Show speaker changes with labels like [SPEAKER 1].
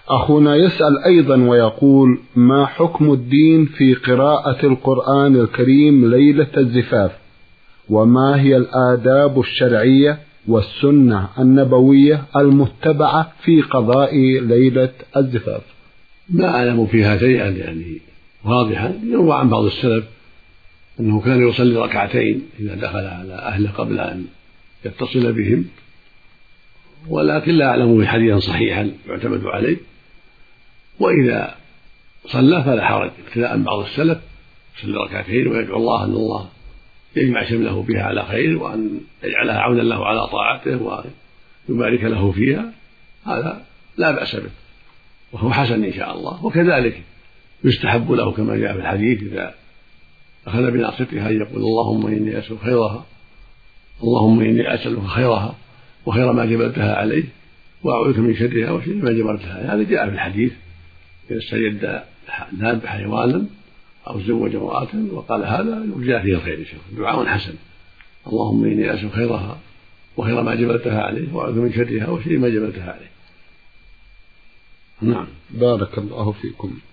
[SPEAKER 1] أخونا يسأل أيضا ويقول: ما حكم الدين في قراءة القرآن الكريم ليلة الزفاف؟ وما هي الآداب الشرعية والسنة النبوية المتبعة في قضاء ليلة الزفاف؟
[SPEAKER 2] ما أعلم فيها شيئا يعني واضحا. يروى عن بعض السلف أنه كان يصلي ركعتين إذا دخل على أهله قبل أن يتصل بهم، ولكن لا أعلم به حديثا صحيحا يعتمد عليه. وإذا صلى فلا حرج، ابتداء بعض السلف يصلي ركعتين ويدعو الله أن الله يجمع شمله بها على خير، وأن يجعلها عونا له على طاعته وأن يبارك له فيها، هذا لا بأس به وهو حسن إن شاء الله. وكذلك يستحب له كما جاء في الحديث إذا أخذ بناصيتها أن يقول: اللهم إني أسأل خيرها، اللهم إني أسألك خيرها وخير ما جبلتها عليه، وأعوذك من شرها وشر ما جبلتها. هذا جاء في الحديث: إذا استجد ناب حيوانا أو زوج امرأة وقال هذا يرجى فيه الخير، دعاء حسن: اللهم إني أسأل خيرها وخير ما جبلتها عليه، وأعوذ من شرها وشر ما جبلتها عليه. نعم.
[SPEAKER 1] بارك الله فيكم.